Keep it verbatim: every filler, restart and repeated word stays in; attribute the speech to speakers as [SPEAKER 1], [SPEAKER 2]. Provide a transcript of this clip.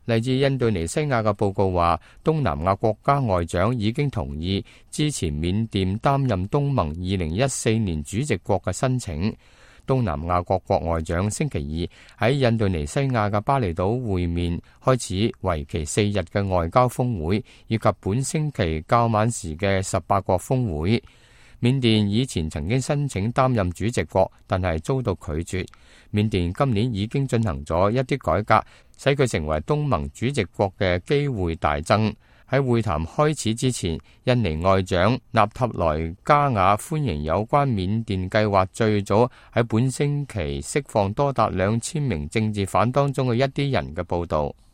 [SPEAKER 1] 嚟自印度尼西亞嘅報告話，東南亞國家外長已經同意支持緬甸擔任東盟二零一四年主席國嘅申請。東南亞各國外長星期二喺印度尼西亞嘅巴厘島會面，開始為期四日嘅外交峰會，以及本星期較晚時嘅十八國峰會。緬甸以前曾經申請擔任主席國，但係遭到拒絕。緬甸今年已經進行咗一啲改革，使佢成為東盟主席國嘅機會大增。喺會談開始之前，印尼外長納塔萊加雅歡迎有關緬甸計劃最早喺本星期釋放多達兩千名政治犯當中嘅一啲人嘅報導。